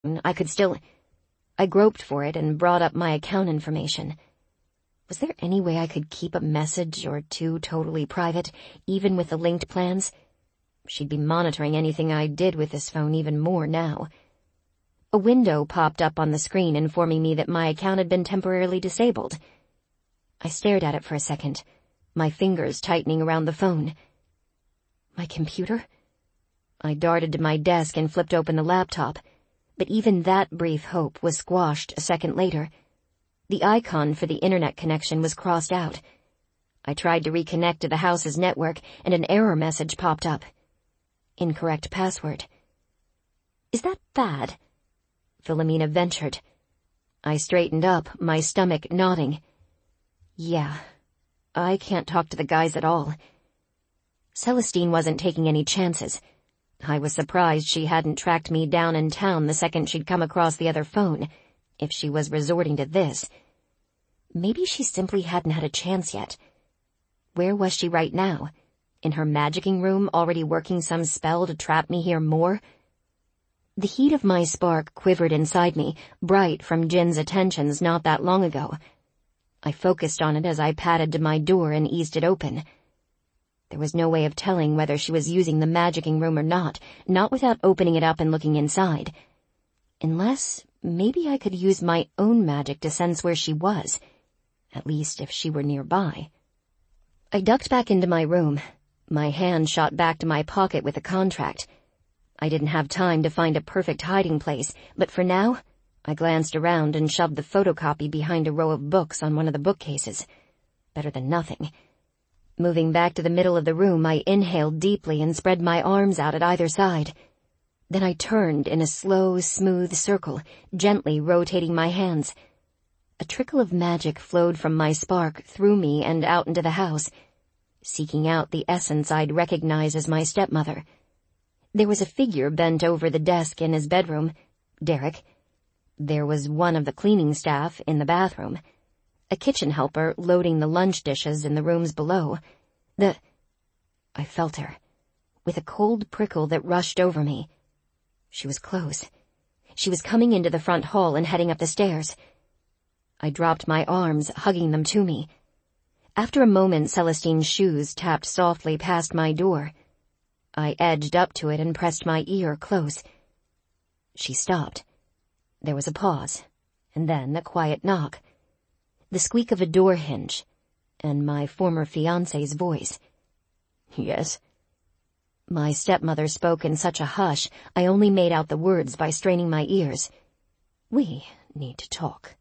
I could still... I groped for it and brought up my account information. Was there any way I could keep a message or two totally private, even with the linked plans? She'd be monitoring anything I did with this phone even more now. A window popped up on the screen informing me that my account had been temporarily disabled. I stared at it for a second, my fingers tightening around the phone. My computer? I darted to my desk and flipped open the laptop, but even that brief hope was squashed a second later. The icon for the internet connection was crossed out. I tried to reconnect to the house's network, and an error message popped up. Incorrect password. Is that bad? Philomena ventured. I straightened up, my stomach nodding. Yeah, I can't talk to the guys at all. Celestine wasn't taking any chances. I was surprised she hadn't tracked me down in town the second she'd come across the other phone, if she was resorting to this. Maybe she simply hadn't had a chance yet. Where was she right now? In her magicking room, already working some spell to trap me here more? The heat of my spark quivered inside me, bright from Jin's attentions not that long ago. I focused on it as I padded to my door and eased it open. There was no way of telling whether she was using the magicking room or not without opening it up and looking inside. Unless, maybe I could use my own magic to sense where she was, at least if she were nearby. I ducked back into my room. My hand shot back to my pocket with the contract. I didn't have time to find a perfect hiding place, but for now, I glanced around and shoved the photocopy behind a row of books on one of the bookcases. Better than nothing. Moving back to the middle of the room, I inhaled deeply and spread my arms out at either side. Then I turned in a slow, smooth circle, gently rotating my hands. A trickle of magic flowed from my spark through me and out into the house, seeking out the essence I'd recognize as my stepmother. There was a figure bent over the desk in his bedroom, Derek. There was one of the cleaning staff in the bathroom. A kitchen helper loading the lunch dishes in the rooms below. I felt her, with a cold prickle that rushed over me. She was close. She was coming into the front hall and heading up the stairs. I dropped my arms, hugging them to me. After a moment, Celestine's shoes tapped softly past my door. I edged up to it and pressed my ear close. She stopped. There was a pause, and then a quiet knock. The squeak of a door hinge, and my former fiancé's voice. Yes? My stepmother spoke in such a hush, I only made out the words by straining my ears. We need to talk.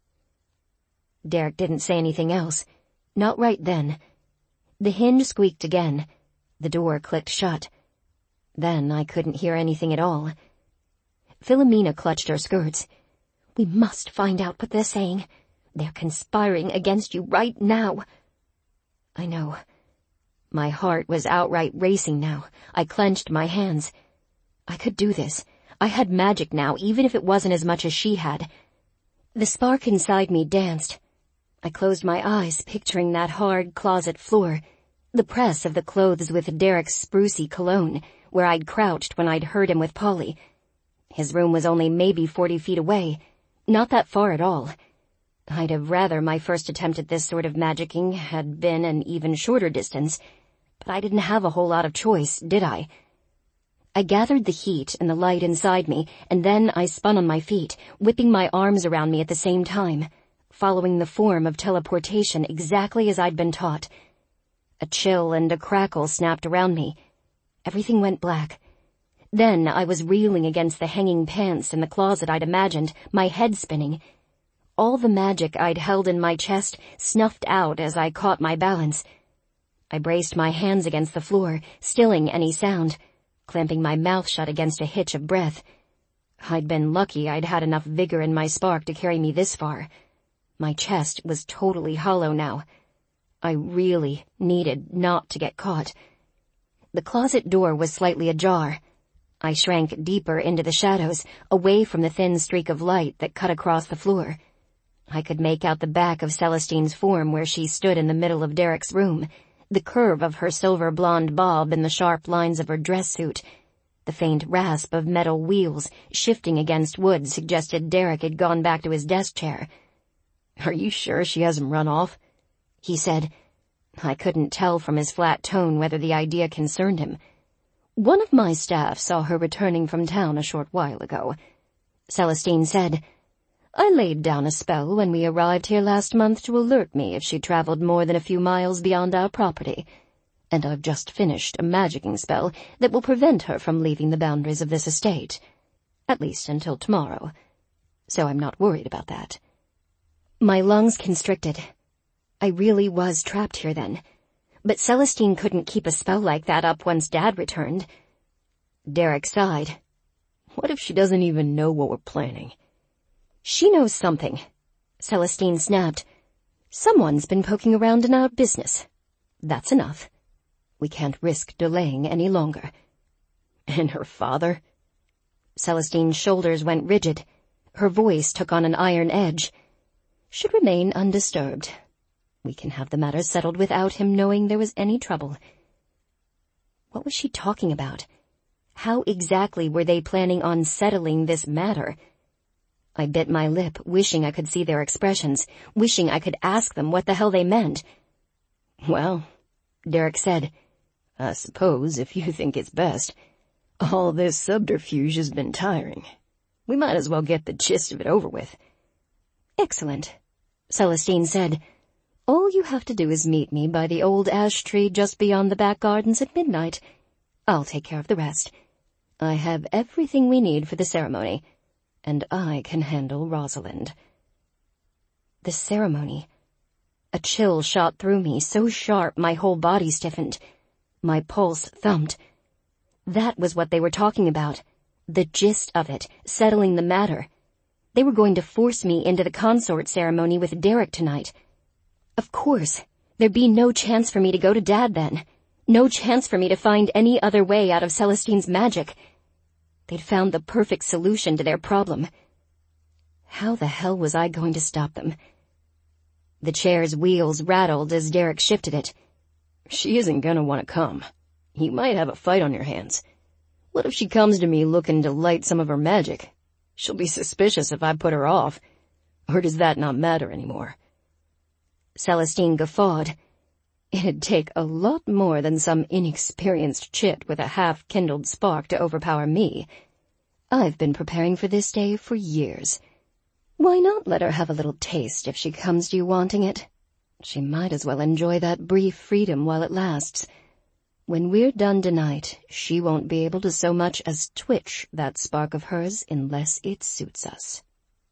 Derek didn't say anything else. Not right then. The hinge squeaked again. The door clicked shut. Then I couldn't hear anything at all. Philomena clutched her skirts. We must find out what they're saying. They're conspiring against you right now. I know. My heart was outright racing now. I clenched my hands. I could do this. I had magic now, even if it wasn't as much as she had. The spark inside me danced. I closed my eyes, picturing that hard closet floor, the press of the clothes with Derek's sprucey cologne, where I'd crouched when I'd heard him with Polly. His room was only maybe 40 feet away. Not that far at all. I'd have rather my first attempt at this sort of magicking had been an even shorter distance, but I didn't have a whole lot of choice, did I? I gathered the heat and the light inside me, and then I spun on my feet, whipping my arms around me at the same time, following the form of teleportation exactly as I'd been taught. A chill and a crackle snapped around me. Everything went black. Then I was reeling against the hanging pants in the closet I'd imagined, my head spinning. All the magic I'd held in my chest snuffed out as I caught my balance. I braced my hands against the floor, stilling any sound, clamping my mouth shut against a hitch of breath. I'd been lucky I'd had enough vigor in my spark to carry me this far. My chest was totally hollow now. I really needed not to get caught. The closet door was slightly ajar. I shrank deeper into the shadows, away from the thin streak of light that cut across the floor. I could make out the back of Celestine's form where she stood in the middle of Derek's room, the curve of her silver blonde bob and the sharp lines of her dress suit. The faint rasp of metal wheels shifting against wood suggested Derek had gone back to his desk chair. "Are you sure she hasn't run off?" he said. I couldn't tell from his flat tone whether the idea concerned him. "One of my staff saw her returning from town a short while ago," Celestine said. "I laid down a spell when we arrived here last month to alert me if she traveled more than a few miles beyond our property, and I've just finished a magicking spell that will prevent her from leaving the boundaries of this estate, at least until tomorrow, so I'm not worried about that." My lungs constricted. I really was trapped here then, but Celestine couldn't keep a spell like that up once Dad returned. Derek sighed. "What if she doesn't even know what we're planning?" "She knows something," Celestine snapped. "Someone's been poking around in our business. That's enough. We can't risk delaying any longer." "And her father?" Celestine's shoulders went rigid. Her voice took on an iron edge. "Should remain undisturbed. We can have the matter settled without him knowing there was any trouble." What was she talking about? How exactly were they planning on settling this matter? I bit my lip, wishing I could see their expressions, wishing I could ask them what the hell they meant. "Well," Derek said, "I suppose, if you think it's best. All this subterfuge has been tiring. We might as well get the gist of it over with." "Excellent," Celestine said. "All you have to do is meet me by the old ash tree just beyond the back gardens at midnight. I'll take care of the rest. I have everything we need for the ceremony, and I can handle Rosalind." The ceremony. A chill shot through me, so sharp my whole body stiffened. My pulse thumped. That was what they were talking about. The gist of it, settling the matter. They were going to force me into the consort ceremony with Derek tonight. Of course, there'd be no chance for me to go to Dad then. No chance for me to find any other way out of Celestine's magic. They'd found the perfect solution to their problem. How the hell was I going to stop them? The chair's wheels rattled as Derek shifted it. "She isn't gonna want to come. You might have a fight on your hands. What if she comes to me looking to light some of her magic? She'll be suspicious if I put her off. Or does that not matter anymore?" Celestine guffawed. It'd take a lot more than some inexperienced chit with a half-kindled spark to overpower me. I've been preparing for this day for years. Why not let her have a little taste if she comes to you wanting it? She might as well enjoy that brief freedom while it lasts. When we're done tonight, she won't be able to so much as twitch that spark of hers unless it suits us.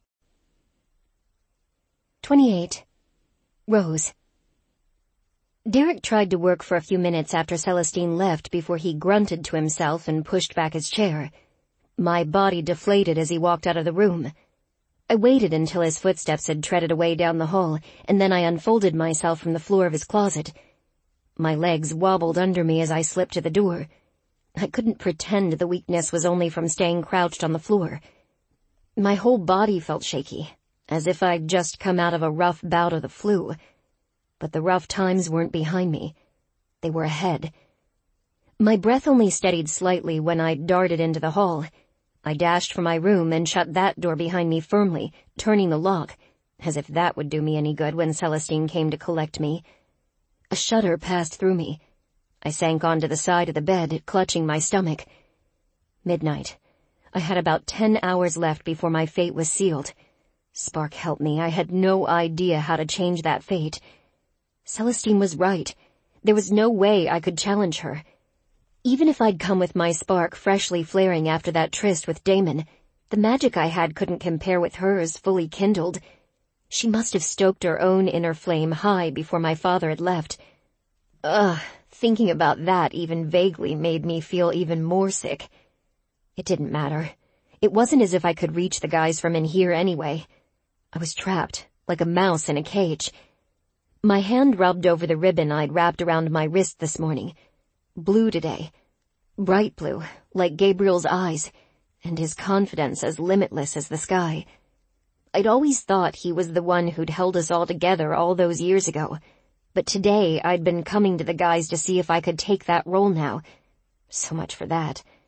28. Rose. Derek tried to work for a few minutes after Celestine left before he grunted to himself and pushed back his chair. My body deflated as he walked out of the room. I waited until his footsteps had treaded away down the hall, and then I unfolded myself from the floor of his closet. My legs wobbled under me as I slipped to the door. I couldn't pretend the weakness was only from staying crouched on the floor. My whole body felt shaky, as if I'd just come out of a rough bout of the flu. But the rough times weren't behind me. They were ahead. My breath only steadied slightly when I darted into the hall. I dashed from my room and shut that door behind me firmly, turning the lock, as if that would do me any good when Celestine came to collect me. A shudder passed through me. I sank onto the side of the bed, clutching my stomach. Midnight. I had about 10 hours left before my fate was sealed. Spark help me, I had no idea how to change that fate. Celestine was right. There was no way I could challenge her. Even if I'd come with my spark freshly flaring after that tryst with Damon, the magic I had couldn't compare with hers fully kindled. She must have stoked her own inner flame high before my father had left. Thinking about that even vaguely made me feel even more sick. It didn't matter. It wasn't as if I could reach the guys from in here anyway. I was trapped, like a mouse in a cage. My hand rubbed over the ribbon I'd wrapped around my wrist this morning. Blue today. Bright blue, like Gabriel's eyes, and his confidence as limitless as the sky. I'd always thought he was the one who'd held us all together all those years ago, but today I'd been coming to the guys to see if I could take that role now. So much for that.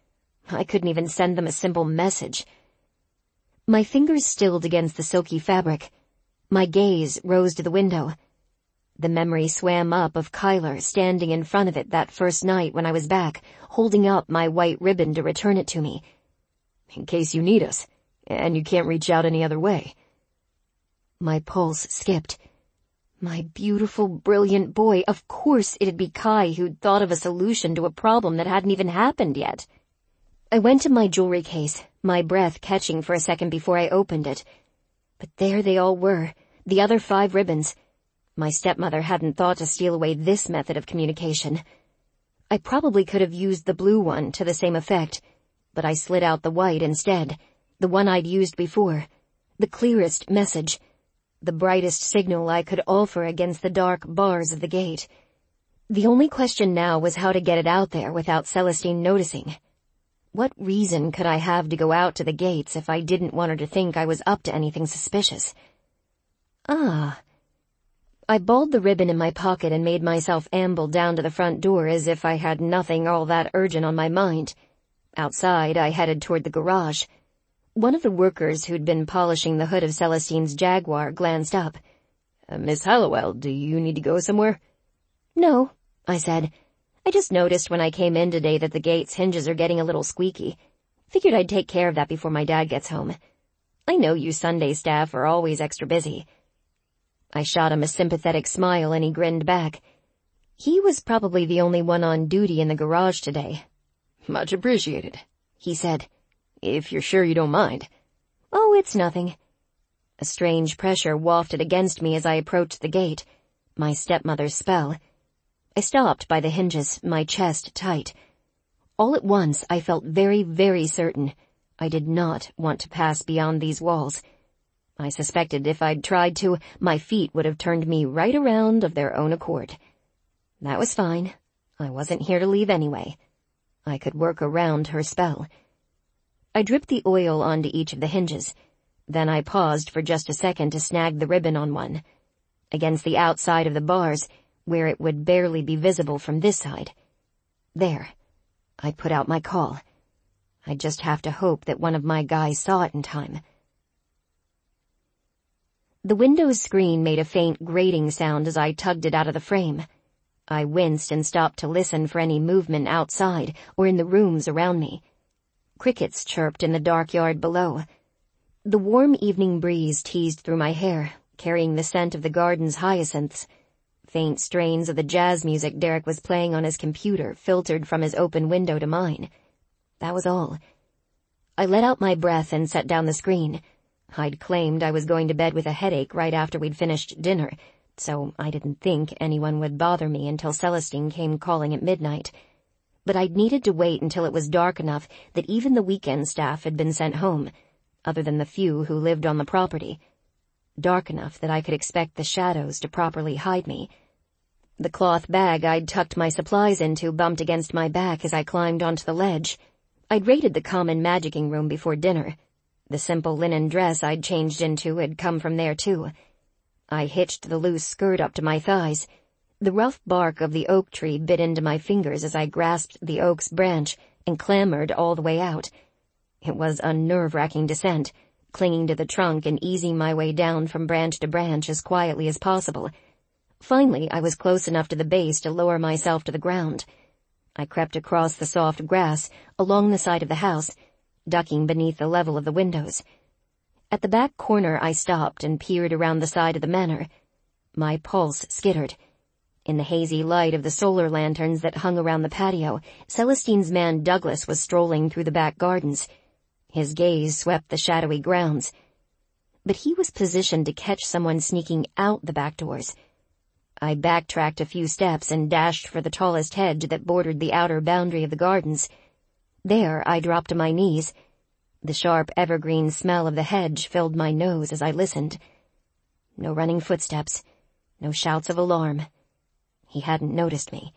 I couldn't even send them a simple message. My fingers stilled against the silky fabric. My gaze rose to the window. The memory swam up of Kyler standing in front of it that first night when I was back, holding up my white ribbon to return it to me. In case you need us, and you can't reach out any other way. My pulse skipped. My beautiful, brilliant boy, of course it'd be Kai who'd thought of a solution to a problem that hadn't even happened yet. I went to my jewelry case, my breath catching for a second before I opened it. But there they all were, the other 5 ribbons. My stepmother hadn't thought to steal away this method of communication. I probably could have used the blue one to the same effect, but I slid out the white instead, the one I'd used before, the clearest message, the brightest signal I could offer against the dark bars of the gate. The only question now was how to get it out there without Celestine noticing. What reason could I have to go out to the gates if I didn't want her to think I was up to anything suspicious? I balled the ribbon in my pocket and made myself amble down to the front door as if I had nothing all that urgent on my mind. Outside, I headed toward the garage. One of the workers who'd been polishing the hood of Celestine's Jaguar glanced up. Miss Hallowell, do you need to go somewhere? No, I said. I just noticed when I came in today that the gate's hinges are getting a little squeaky. Figured I'd take care of that before my dad gets home. I know you Sunday staff are always extra busy. I shot him a sympathetic smile and he grinned back. He was probably the only one on duty in the garage today. Much appreciated, he said. If you're sure you don't mind. Oh, it's nothing. A strange pressure wafted against me as I approached the gate. My stepmother's spell. I stopped by the hinges, my chest tight. All at once I felt very, very certain I did not want to pass beyond these walls. I suspected if I'd tried to, my feet would have turned me right around of their own accord. That was fine. I wasn't here to leave anyway. I could work around her spell. I dripped the oil onto each of the hinges. Then I paused for just a second to snag the ribbon on one. Against the outside of the bars, where it would barely be visible from this side. There. I put out my call. I'd just have to hope that one of my guys saw it in time. The window's screen made a faint grating sound as I tugged it out of the frame. I winced and stopped to listen for any movement outside or in the rooms around me. Crickets chirped in the dark yard below. The warm evening breeze teased through my hair, carrying the scent of the garden's hyacinths. Faint strains of the jazz music Derek was playing on his computer filtered from his open window to mine. That was all. I let out my breath and set down the screen. I'd claimed I was going to bed with a headache right after we'd finished dinner, so I didn't think anyone would bother me until Celestine came calling at midnight. But I'd needed to wait until it was dark enough that even the weekend staff had been sent home, other than the few who lived on the property. Dark enough that I could expect the shadows to properly hide me. The cloth bag I'd tucked my supplies into bumped against my back as I climbed onto the ledge. I'd raided the common magicking room before dinner. The simple linen dress I'd changed into had come from there too. I hitched the loose skirt up to my thighs. The rough bark of the oak tree bit into my fingers as I grasped the oak's branch and clambered all the way out. It was a nerve-wracking descent, clinging to the trunk and easing my way down from branch to branch as quietly as possible. Finally, I was close enough to the base to lower myself to the ground. I crept across the soft grass, along the side of the house, ducking beneath the level of the windows. At the back corner I stopped and peered around the side of the manor. My pulse skittered. In the hazy light of the solar lanterns that hung around the patio, Celestine's man Douglas was strolling through the back gardens. His gaze swept the shadowy grounds. But he was positioned to catch someone sneaking out the back doors. I backtracked a few steps and dashed for the tallest hedge that bordered the outer boundary of the gardens. There I dropped to my knees. The sharp evergreen smell of the hedge filled my nose as I listened. No running footsteps, no shouts of alarm. He hadn't noticed me.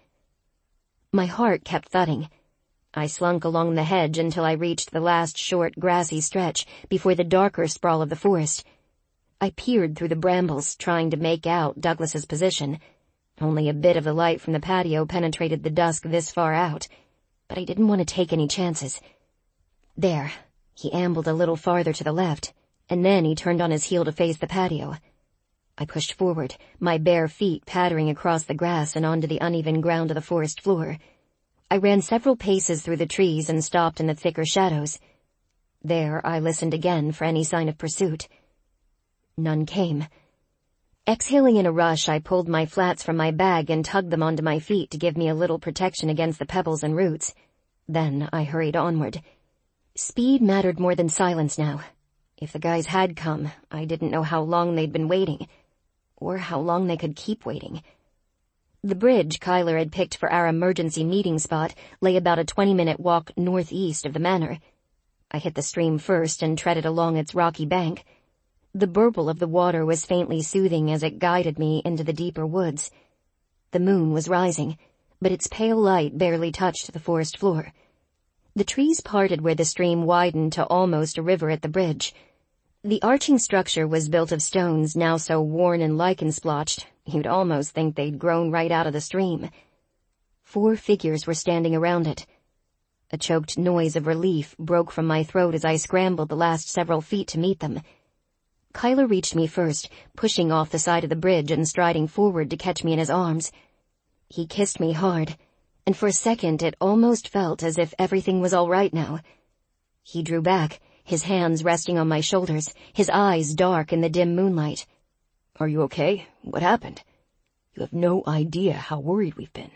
My heart kept thudding. I slunk along the hedge until I reached the last short grassy stretch before the darker sprawl of the forest. I peered through the brambles, trying to make out Douglas's position. Only a bit of the light from the patio penetrated the dusk this far out, but I didn't want to take any chances. There. He ambled a little farther to the left, and then he turned on his heel to face the patio. I pushed forward, my bare feet pattering across the grass and onto the uneven ground of the forest floor. I ran several paces through the trees and stopped in the thicker shadows. There, I listened again for any sign of pursuit. None came. Exhaling in a rush, I pulled my flats from my bag and tugged them onto my feet to give me a little protection against the pebbles and roots. Then I hurried onward. Speed mattered more than silence now. If the guys had come, I didn't know how long they'd been waiting, or how long they could keep waiting. The bridge Kyler had picked for our emergency meeting spot lay about a 20-minute walk northeast of the manor. I hit the stream first and treaded along its rocky bank. The burble of the water was faintly soothing as it guided me into the deeper woods. The moon was rising, but its pale light barely touched the forest floor. The trees parted where the stream widened to almost a river at the bridge. The arching structure was built of stones now so worn and lichen-splotched, you'd almost think they'd grown right out of the stream. 4 figures were standing around it. A choked noise of relief broke from my throat as I scrambled the last several feet to meet them. Kyler reached me first, pushing off the side of the bridge and striding forward to catch me in his arms. He kissed me hard, and for a second it almost felt as if everything was all right now. He drew back, his hands resting on my shoulders, his eyes dark in the dim moonlight. "Are you okay? What happened? You have no idea how worried we've been."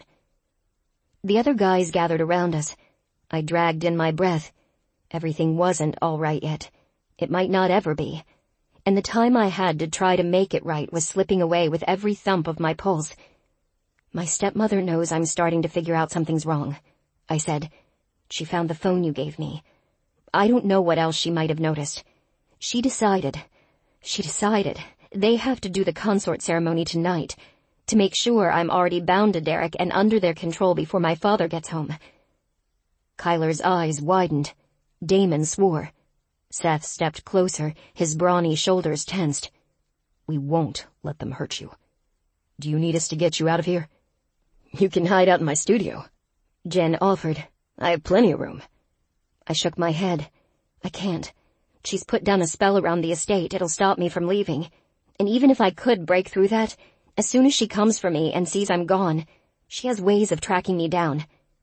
The other guys gathered around us. I dragged in my breath. Everything wasn't all right yet. It might not ever be. And the time I had to try to make it right was slipping away with every thump of my pulse. "My stepmother knows I'm starting to figure out something's wrong," I said. "She found the phone you gave me. I don't know what else she might have noticed. She decided they have to do the consort ceremony tonight to make sure I'm already bound to Derek and under their control before my father gets home." Kyler's eyes widened. Damon swore. Seth stepped closer, his brawny shoulders tensed. "We won't let them hurt you. Do you need us to get you out of here?" "You can hide out in my studio," Jen offered. "I have plenty of room." I shook my head. "I can't. She's put down a spell around the estate. It'll stop me from leaving. And even if I could break through that, as soon as she comes for me and sees I'm gone, she has ways of tracking me down."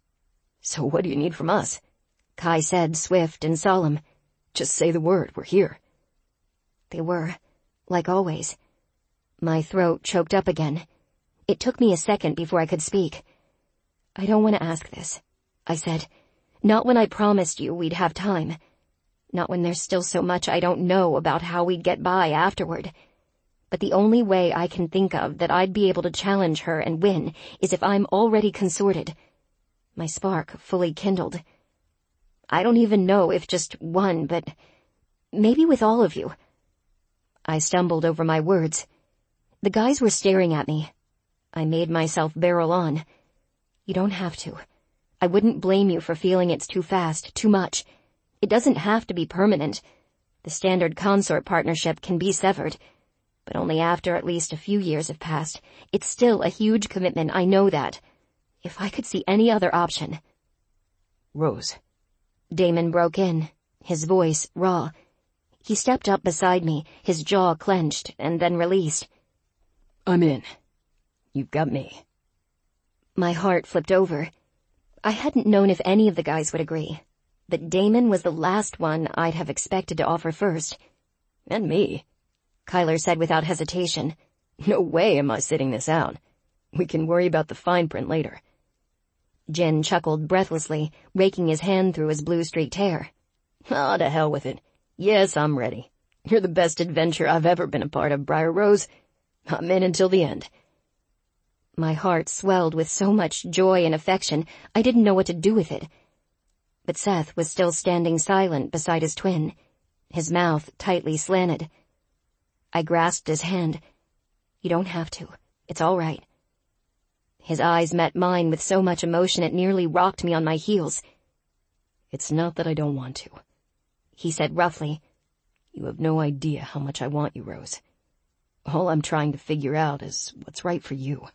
"So what do you need from us?" Kai said, swift and solemn. "Just say the word. We're here." They were, like always. My throat choked up again. It took me a second before I could speak. "I don't want to ask this," I said. "Not when I promised you we'd have time. Not when there's still so much I don't know about how we'd get by afterward. But the only way I can think of that I'd be able to challenge her and win is if I'm already consorted. My spark fully kindled. I don't even know if just one, but maybe with all of you." I stumbled over my words. The guys were staring at me. I made myself barrel on. "You don't have to. I wouldn't blame you for feeling it's too fast, too much. It doesn't have to be permanent. The standard consort partnership can be severed. But only after at least a few years have passed. It's still a huge commitment, I know that. If I could see any other option." "Rose." Damon broke in, his voice raw. He stepped up beside me, his jaw clenched, and then released. "I'm in. You've got me." My heart flipped over. I hadn't known if any of the guys would agree, but Damon was the last one I'd have expected to offer first. "And me," Kyler said without hesitation. "No way am I sitting this out. We can worry about the fine print later." Jen chuckled breathlessly, raking his hand through his blue-streaked hair. "Ah, to hell with it. Yes, I'm ready. You're the best adventure I've ever been a part of, Briar Rose. I'm in until the end." My heart swelled with so much joy and affection, I didn't know what to do with it. But Seth was still standing silent beside his twin, his mouth tightly slanted. I grasped his hand. "You don't have to. It's all right." His eyes met mine with so much emotion it nearly rocked me on my heels. "It's not that I don't want to," he said roughly. "You have no idea how much I want you, Rose. All I'm trying to figure out is what's right for you."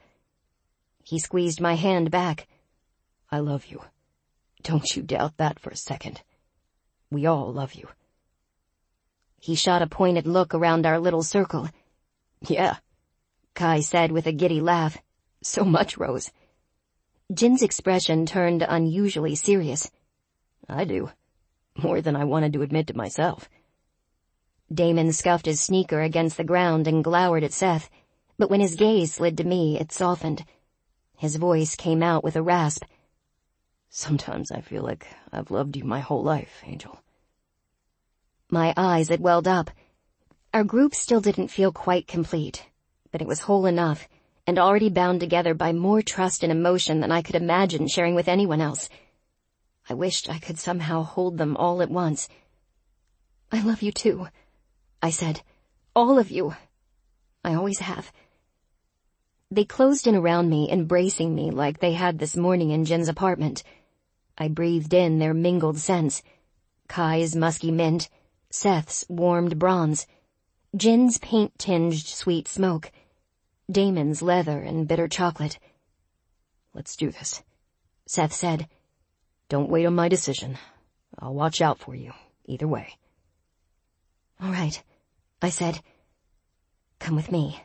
He squeezed my hand back. "I love you. Don't you doubt that for a second." We all love you." He shot a pointed look around our little circle. "Yeah," Kai said with a giddy laugh. "So much, Rose." Jin's expression turned unusually serious. "I do. More than I wanted to admit to myself." Damon scuffed his sneaker against the ground and glowered at Seth, but when his gaze slid to me, it softened. His voice came out with a rasp. "Sometimes I feel like I've loved you my whole life, Angel." My eyes had welled up. Our group still didn't feel quite complete, but it was whole enough, and already bound together by more trust and emotion than I could imagine sharing with anyone else. I wished I could somehow hold them all at once. "I love you too," I said. "All of you. I always have." They closed in around me, embracing me like they had this morning in Jin's apartment. I breathed in their mingled scents. Kai's musky mint, Seth's warmed bronze, Jin's paint-tinged sweet smoke, Damon's leather and bitter chocolate. "Let's do this," Seth said. "Don't wait on my decision. I'll watch out for you, either way." "All right," I said. "Come with me."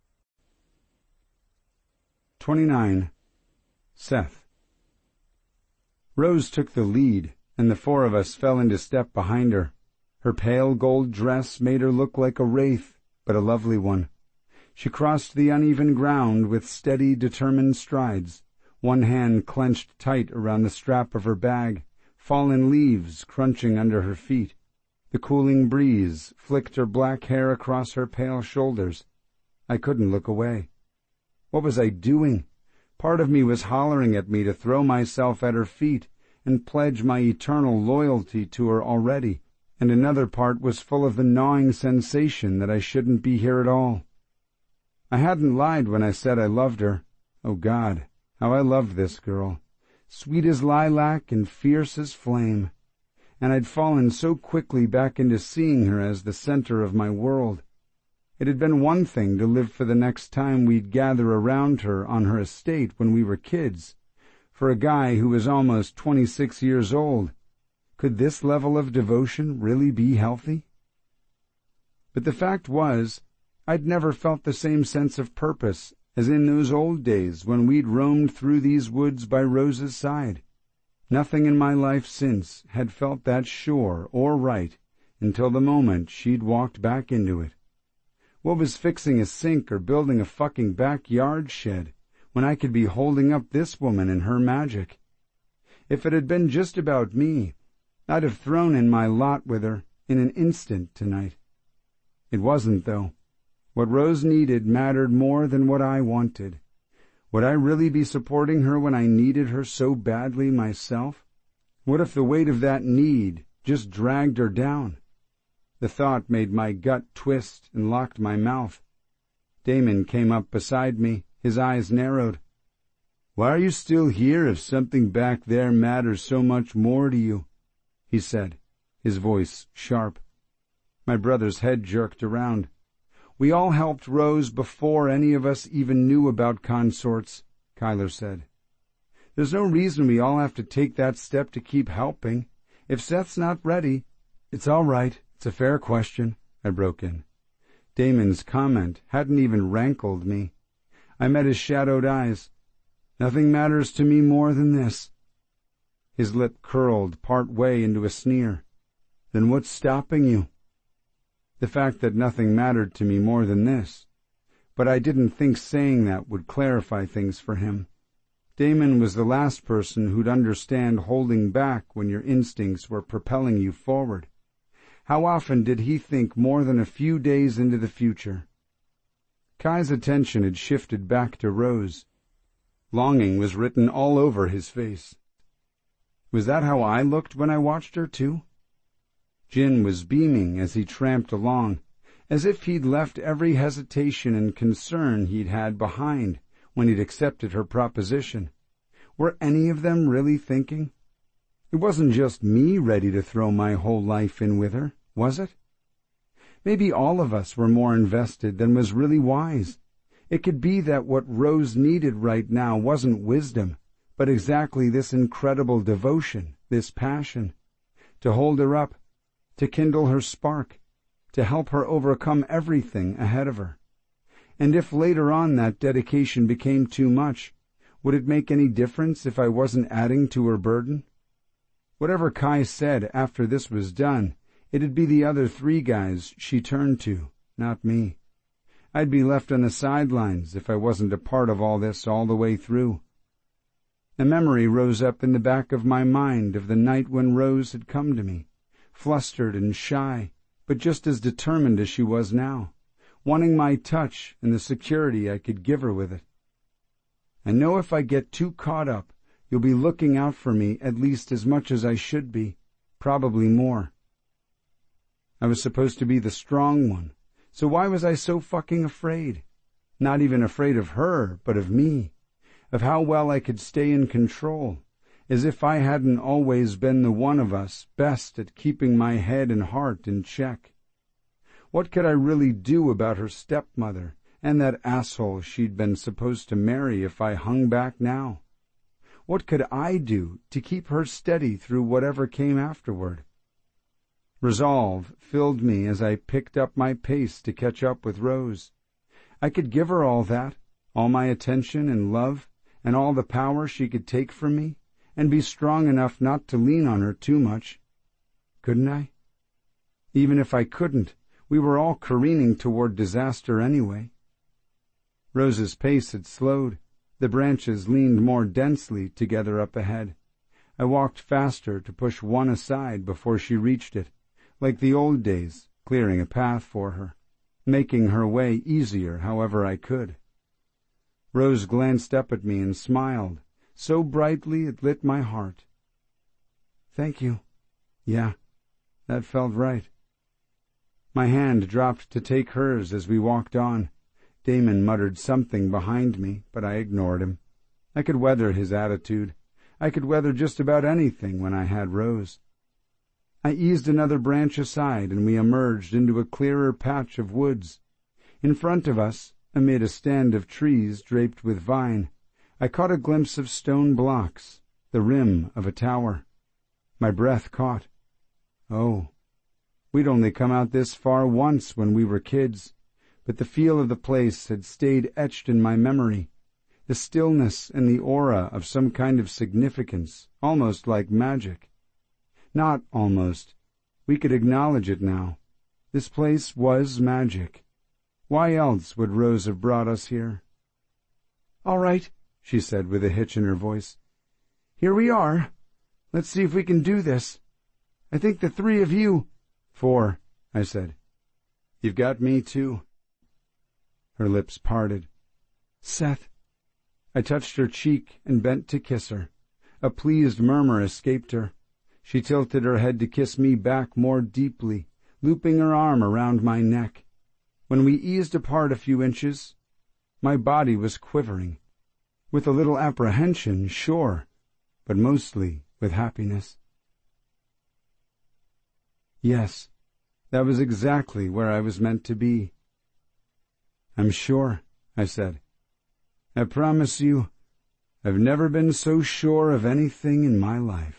29. Seth. Rose took the lead, and the four of us fell into step behind her. Her pale gold dress made her look like a wraith, but a lovely one. She crossed the uneven ground with steady, determined strides, one hand clenched tight around the strap of her bag, fallen leaves crunching under her feet. The cooling breeze flicked her black hair across her pale shoulders. I couldn't look away. What was I doing? Part of me was hollering at me to throw myself at her feet and pledge my eternal loyalty to her already, and another part was full of the gnawing sensation that I shouldn't be here at all. I hadn't lied when I said I loved her. Oh God, how I loved this girl, sweet as lilac and fierce as flame. And I'd fallen so quickly back into seeing her as the center of my world. It had been one thing to live for the next time we'd gather around her on her estate when we were kids. For a guy who was almost 26 years old, could this level of devotion really be healthy? But the fact was, I'd never felt the same sense of purpose as in those old days when we'd roamed through these woods by Rose's side. Nothing in my life since had felt that sure or right until the moment she'd walked back into it. What was fixing a sink or building a fucking backyard shed when I could be holding up this woman and her magic? If it had been just about me, I'd have thrown in my lot with her in an instant tonight. It wasn't, though. What Rose needed mattered more than what I wanted. Would I really be supporting her when I needed her so badly myself? What if the weight of that need just dragged her down? The thought made my gut twist and locked my mouth. Damon came up beside me, his eyes narrowed. "Why are you still here if something back there matters so much more to you?" he said, his voice sharp. My brother's head jerked around. "We all helped Rose before any of us even knew about consorts," Kyler said. "There's no reason we all have to take that step to keep helping. If Seth's not ready—" "It's all right. It's a fair question," I broke in. Damon's comment hadn't even rankled me. I met his shadowed eyes. "Nothing matters to me more than this." His lip curled part way into a sneer. "Then what's stopping you?" The fact that nothing mattered to me more than this. But I didn't think saying that would clarify things for him. Damon was the last person who'd understand holding back when your instincts were propelling you forward. How often did he think more than a few days into the future? Kai's attention had shifted back to Rose. Longing was written all over his face. Was that how I looked when I watched her, too? Jin was beaming as he tramped along, as if he'd left every hesitation and concern he'd had behind when he'd accepted her proposition. Were any of them really thinking? It wasn't just me ready to throw my whole life in with her, was it? Maybe all of us were more invested than was really wise. It could be that what Rose needed right now wasn't wisdom, but exactly this incredible devotion, this passion. to hold her up, to kindle her spark, to help her overcome everything ahead of her. And if later on that dedication became too much, would it make any difference if I wasn't adding to her burden? Whatever Kai said after this was done, it'd be the other 3 guys she turned to, not me. I'd be left on the sidelines if I wasn't a part of all this all the way through. A memory rose up in the back of my mind of the night when Rose had come to me, flustered and shy, but just as determined as she was now, wanting my touch and the security I could give her with it. I know if I get too caught up, you'll be looking out for me at least as much as I should be, probably more. I was supposed to be the strong one, so why was I so fucking afraid? Not even afraid of her, but of me, of how well I could stay in control, as if I hadn't always been the one of us best at keeping my head and heart in check. What could I really do about her stepmother and that asshole she'd been supposed to marry if I hung back now? What could I do to keep her steady through whatever came afterward? Resolve filled me as I picked up my pace to catch up with Rose. I could give her all that, all my attention and love, and all the power she could take from me, and be strong enough not to lean on her too much. Couldn't I? Even if I couldn't, we were all careening toward disaster anyway. Rose's pace had slowed. The branches leaned more densely together up ahead. I walked faster to push one aside before she reached it, like the old days, clearing a path for her, making her way easier however I could. Rose glanced up at me and smiled, so brightly it lit my heart. Thank you. Yeah, that felt right. My hand dropped to take hers as we walked on. Damon muttered something behind me, but I ignored him. I could weather his attitude. I could weather just about anything when I had Rose. I eased another branch aside, and we emerged into a clearer patch of woods. In front of us, amid a stand of trees draped with vine, I caught a glimpse of stone blocks, the rim of a tower. My breath caught. Oh, we'd only come out this far once when we were kids, but the feel of the place had stayed etched in my memory, the stillness and the aura of some kind of significance, almost like magic. Not almost. We could acknowledge it now. This place was magic. Why else would Rose have brought us here? All right, she said with a hitch in her voice. Here we are. Let's see if we can do this. I think the 3 of you— 4, I said. You've got me too. Her lips parted. Seth. I touched her cheek and bent to kiss her. A pleased murmur escaped her. She tilted her head to kiss me back more deeply, looping her arm around my neck. When we eased apart a few inches, my body was quivering, with a little apprehension, sure, but mostly with happiness. Yes, that was exactly where I was meant to be. I'm sure, I said. I promise you, I've never been so sure of anything in my life.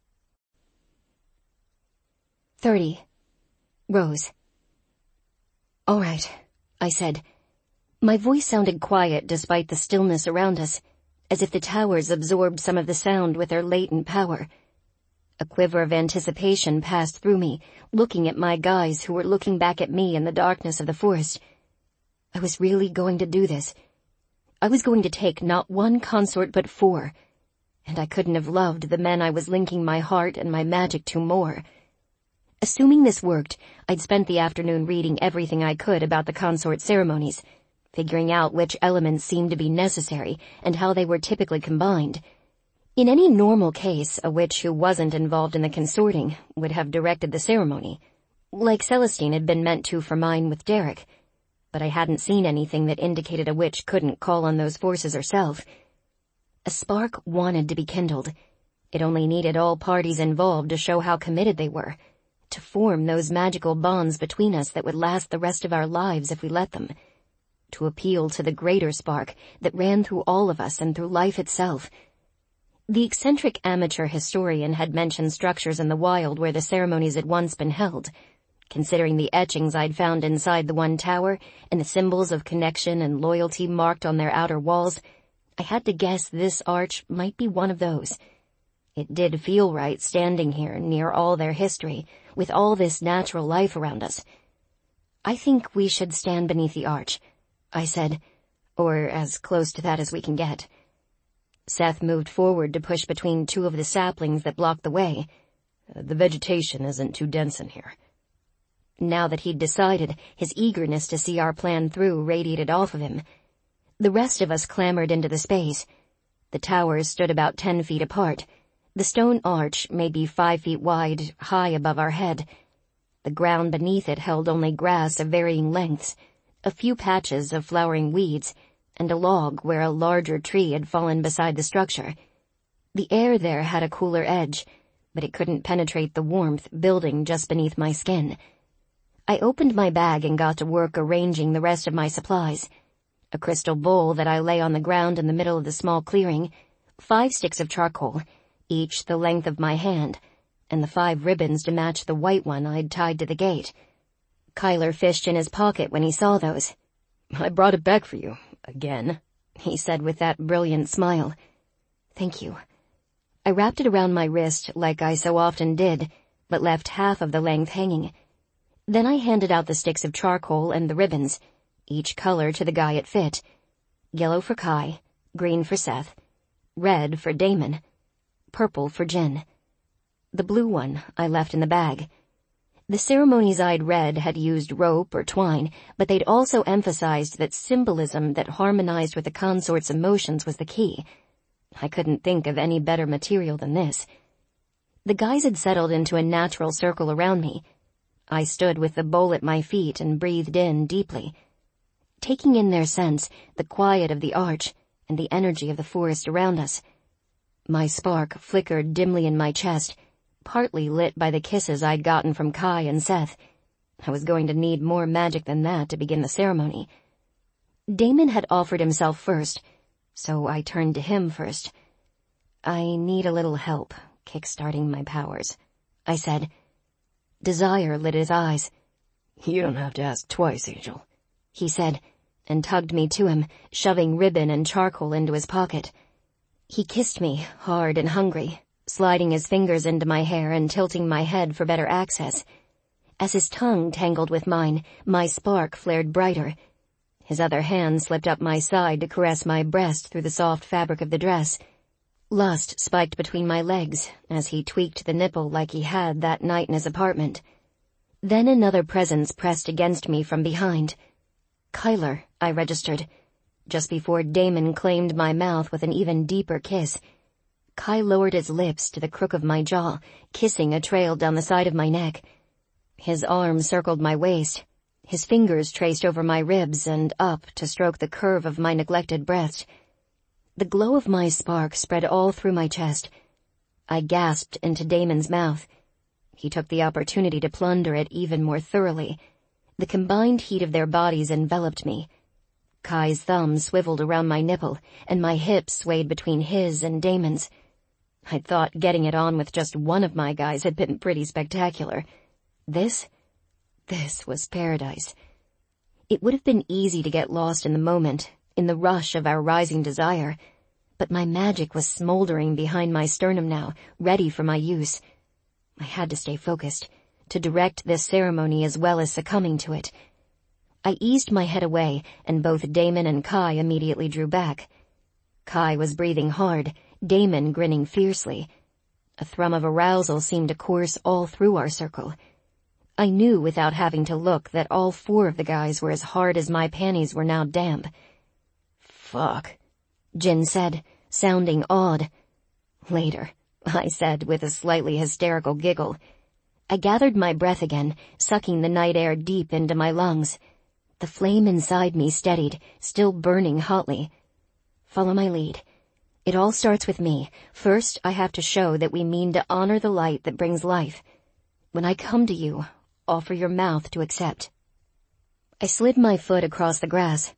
30. Rose. All right, I said. My voice sounded quiet despite the stillness around us, as if the towers absorbed some of the sound with their latent power. A quiver of anticipation passed through me, looking at my guys who were looking back at me in the darkness of the forest. I was really going to do this. I was going to take not 1 consort but 4, and I couldn't have loved the men I was linking my heart and my magic to more. Assuming this worked, I'd spent the afternoon reading everything I could about the consort ceremonies, figuring out which elements seemed to be necessary and how they were typically combined. In any normal case, a witch who wasn't involved in the consorting would have directed the ceremony, like Celestine had been meant to for mine with Derek. But I hadn't seen anything that indicated a witch couldn't call on those forces herself. A spark wanted to be kindled. It only needed all parties involved to show how committed they were, to form those magical bonds between us that would last the rest of our lives if we let them, to appeal to the greater spark that ran through all of us and through life itself. The eccentric amateur historian had mentioned structures in the wild where the ceremonies had once been held. Considering the etchings I'd found inside the one tower and the symbols of connection and loyalty marked on their outer walls, I had to guess this arch might be one of those. It did feel right standing here near all their history, with all this natural life around us. "I think we should stand beneath the arch," I said, "or as close to that as we can get." Seth moved forward to push between two of the saplings that blocked the way. "The vegetation isn't too dense in here." Now that he'd decided, his eagerness to see our plan through radiated off of him. The rest of us clambered into the space. The towers stood about 10 feet apart. The stone arch, maybe 5 feet wide, high above our head. The ground beneath it held only grass of varying lengths, a few patches of flowering weeds, and a log where a larger tree had fallen beside the structure. The air there had a cooler edge, but it couldn't penetrate the warmth building just beneath my skin. I opened my bag and got to work arranging the rest of my supplies. A crystal bowl that I lay on the ground in the middle of the small clearing, 5 sticks of charcoal, each the length of my hand, and the 5 ribbons to match the white one I'd tied to the gate. Kyler fished in his pocket when he saw those. "I brought it back for you. Again," he said with that brilliant smile. "Thank you." I wrapped it around my wrist like I so often did, but left half of the length hanging. Then I handed out the sticks of charcoal and the ribbons, each color to the guy it fit. Yellow for Kai, green for Seth, red for Damon, purple for Jen. The blue one I left in the bag. The ceremonies I'd read had used rope or twine, but they'd also emphasized that symbolism that harmonized with the consort's emotions was the key. I couldn't think of any better material than this. The guys had settled into a natural circle around me. I stood with the bowl at my feet and breathed in deeply, taking in their sense, the quiet of the arch, and the energy of the forest around us. My spark flickered dimly in my chest, partly lit by the kisses I'd gotten from Kai and Seth. I was going to need more magic than that to begin the ceremony. Damon had offered himself first, so I turned to him first. "I need a little help kickstarting my powers," I said. Desire lit his eyes. "You don't have to ask twice, Angel," he said, and tugged me to him, shoving ribbon and charcoal into his pocket. He kissed me, hard and hungry, sliding his fingers into my hair and tilting my head for better access. As his tongue tangled with mine, my spark flared brighter. His other hand slipped up my side to caress my breast through the soft fabric of the dress. Lust spiked between my legs as he tweaked the nipple like he had that night in his apartment. Then another presence pressed against me from behind. "Kyler," I registered, just before Damon claimed my mouth with an even deeper kiss. Kai lowered his lips to the crook of my jaw, kissing a trail down the side of my neck. His arm circled my waist. His fingers traced over my ribs and up to stroke the curve of my neglected breast. The glow of my spark spread all through my chest. I gasped into Damon's mouth. He took the opportunity to plunder it even more thoroughly. The combined heat of their bodies enveloped me. Kai's thumb swiveled around my nipple, and my hips swayed between his and Damon's. I'd thought getting it on with just one of my guys had been pretty spectacular. This was paradise. It would have been easy to get lost in the moment, in the rush of our rising desire, but my magic was smoldering behind my sternum now, ready for my use. I had to stay focused, to direct this ceremony as well as succumbing to it. I eased my head away, and both Damon and Kai immediately drew back. Kai was breathing hard, Damon grinning fiercely. A thrum of arousal seemed to course all through our circle. I knew without having to look that all 4 of the guys were as hard as my panties were now damp. "Fuck," Jin said, sounding awed. "Later," I said with a slightly hysterical giggle. I gathered my breath again, sucking the night air deep into my lungs. The flame inside me steadied, still burning hotly. "Follow my lead. It all starts with me. First, I have to show that we mean to honor the light that brings life. When I come to you, offer your mouth to accept." I slid my foot across the grass.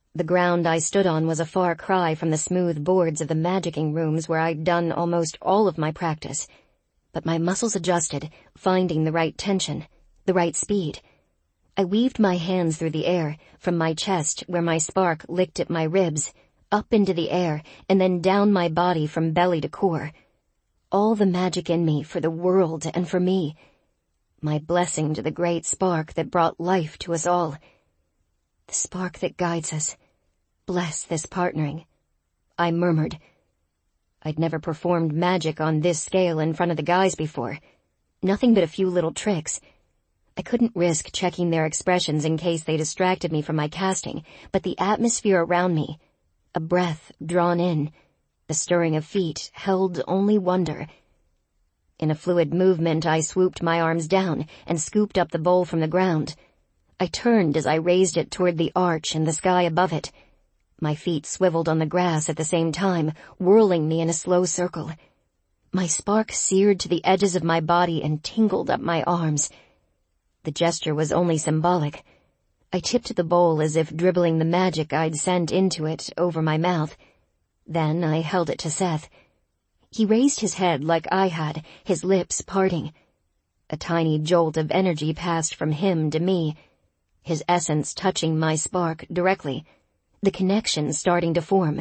The ground I stood on was a far cry from the smooth boards of the magicking rooms where I'd done almost all of my practice. But my muscles adjusted, finding the right tension, the right speed. I weaved my hands through the air, from my chest, where my spark licked at my ribs, up into the air, and then down my body from belly to core. All the magic in me for the world and for me. My blessing to the great spark that brought life to us all. The spark that guides us. Bless this partnering. I murmured. I'd never performed magic on this scale in front of the guys before. Nothing but a few little tricks. I couldn't risk checking their expressions in case they distracted me from my casting, but the atmosphere around me, a breath drawn in, the stirring of feet, held only wonder. In a fluid movement, I swooped my arms down and scooped up the bowl from the ground. I turned as I raised it toward the arch and the sky above it. My feet swiveled on the grass at the same time, whirling me in a slow circle. My spark seared to the edges of my body and tingled up my arms. The gesture was only symbolic. I tipped the bowl as if dribbling the magic I'd sent into it over my mouth. Then I held it to Seth. He raised his head like I had, his lips parting. A tiny jolt of energy passed from him to me, his essence touching my spark directly, the connection starting to form.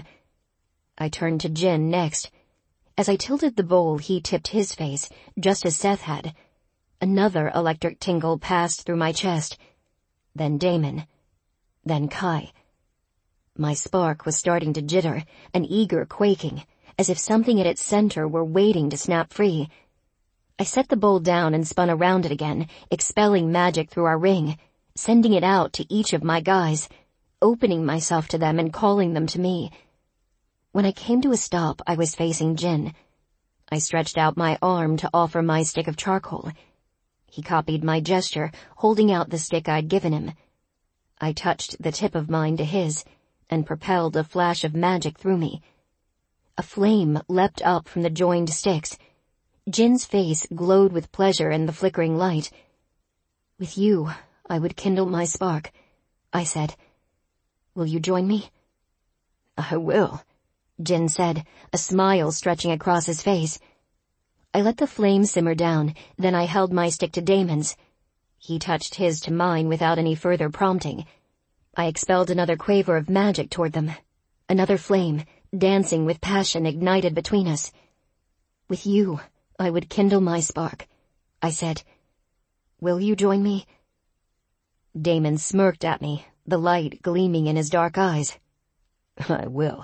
I turned to Jin next. As I tilted the bowl, he tipped his face, just as Seth had. Another electric tingle passed through my chest. Then Damon. Then Kai. My spark was starting to jitter, an eager quaking, as if something at its center were waiting to snap free. I set the bowl down and spun around it again, expelling magic through our ring, sending it out to each of my guys, opening myself to them and calling them to me. When I came to a stop, I was facing Jin. I stretched out my arm to offer my stick of charcoal. He copied my gesture, holding out the stick I'd given him. I touched the tip of mine to his, and propelled a flash of magic through me. A flame leapt up from the joined sticks. Jin's face glowed with pleasure in the flickering light. "With you, I would kindle my spark," I said. "Will you join me?" "I will," Jin said, a smile stretching across his face. I let the flame simmer down, then I held my stick to Damon's. He touched his to mine without any further prompting. I expelled another quaver of magic toward them. Another flame, dancing with passion, ignited between us. "With you, I would kindle my spark," I said. "Will you join me?" Damon smirked at me, the light gleaming in his dark eyes. "I will."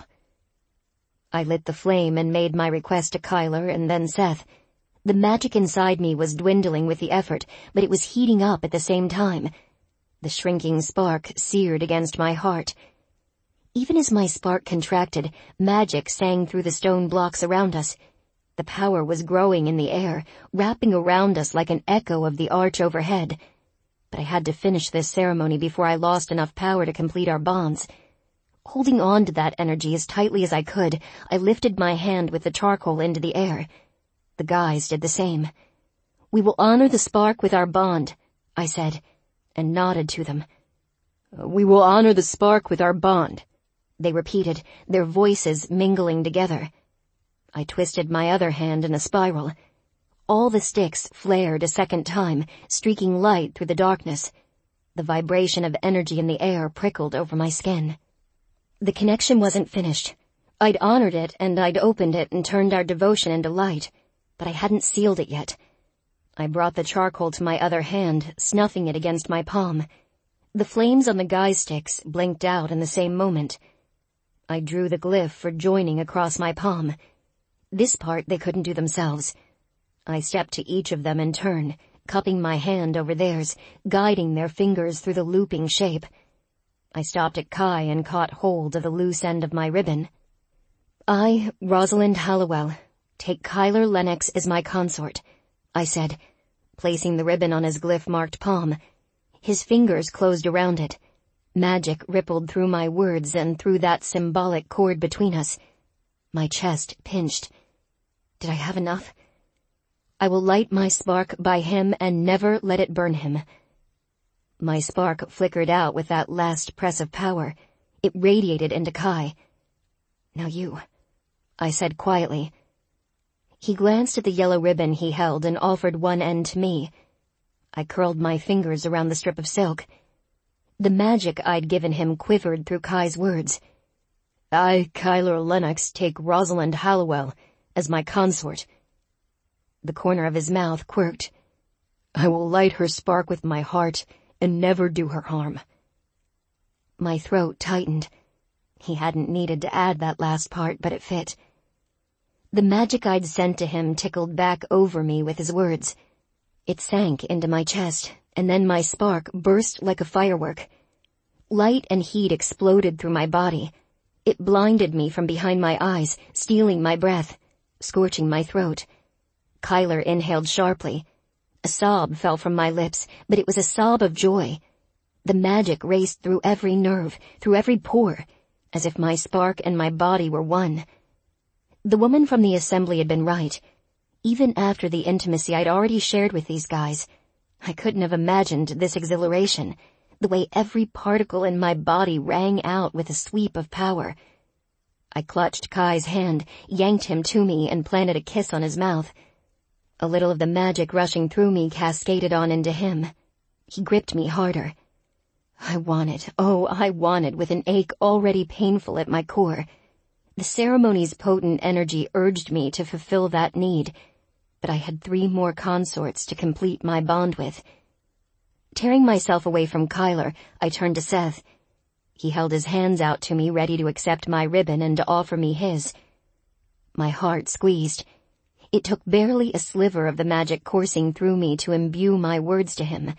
I lit the flame and made my request to Kyler and then Seth. The magic inside me was dwindling with the effort, but it was heating up at the same time. The shrinking spark seared against my heart. Even as my spark contracted, magic sang through the stone blocks around us. The power was growing in the air, wrapping around us like an echo of the arch overhead. But I had to finish this ceremony before I lost enough power to complete our bonds. Holding on to that energy as tightly as I could, I lifted my hand with the charcoal into the air. The guys did the same. "We will honor the spark with our bond," I said, and nodded to them. "We will honor the spark with our bond," they repeated, their voices mingling together. I twisted my other hand in a spiral. All the sticks flared a second time, streaking light through the darkness. The vibration of energy in the air prickled over my skin. The connection wasn't finished. I'd honored it and I'd opened it and turned our devotion into light, but I hadn't sealed it yet. I brought the charcoal to my other hand, snuffing it against my palm. The flames on the guy sticks blinked out in the same moment. I drew the glyph for joining across my palm. This part they couldn't do themselves. I stepped to each of them in turn, cupping my hand over theirs, guiding their fingers through the looping shape. I stopped at Kai and caught hold of the loose end of my ribbon. "I, Rosalind Hallowell, take Kyler Lennox as my consort," I said, placing the ribbon on his glyph-marked palm. His fingers closed around it. Magic rippled through my words and through that symbolic cord between us. My chest pinched. Did I have enough? "I will light my spark by him and never let it burn him." My spark flickered out with that last press of power. It radiated into Kai. "Now you," I said quietly. He glanced at the yellow ribbon he held and offered one end to me. I curled my fingers around the strip of silk. The magic I'd given him quivered through Kai's words. "I, Kyler Lennox, take Rosalind Hallowell as my consort." The corner of his mouth quirked. "I will light her spark with my heart and never do her harm." My throat tightened. He hadn't needed to add that last part, but it fit. The magic I'd sent to him tickled back over me with his words. It sank into my chest, and then my spark burst like a firework. Light and heat exploded through my body. It blinded me from behind my eyes, stealing my breath, scorching my throat. Kyler inhaled sharply. A sob fell from my lips, but it was a sob of joy. The magic raced through every nerve, through every pore, as if my spark and my body were one. The woman from the assembly had been right. Even after the intimacy I'd already shared with these guys, I couldn't have imagined this exhilaration, the way every particle in my body rang out with a sweep of power. I clutched Kai's hand, yanked him to me, and planted a kiss on his mouth. A little of the magic rushing through me cascaded on into him. He gripped me harder. I wanted, with an ache already painful at my core. The ceremony's potent energy urged me to fulfill that need, but I had 3 more consorts to complete my bond with. Tearing myself away from Kyler, I turned to Seth. He held his hands out to me, ready to accept my ribbon and to offer me his. My heart squeezed. It took barely a sliver of the magic coursing through me to imbue my words to him.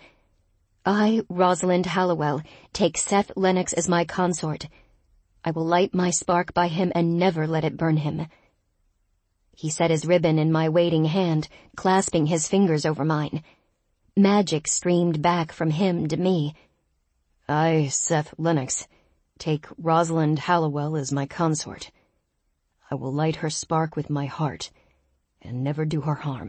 I, Rosalind Hallowell, take Seth Lennox as my consort. I will light my spark by him and never let it burn him. He set his ribbon in my waiting hand, clasping his fingers over mine. Magic streamed back from him to me. I, Seth Lennox, take Rosalind Hallowell as my consort. I will light her spark with my heart and never do her harm.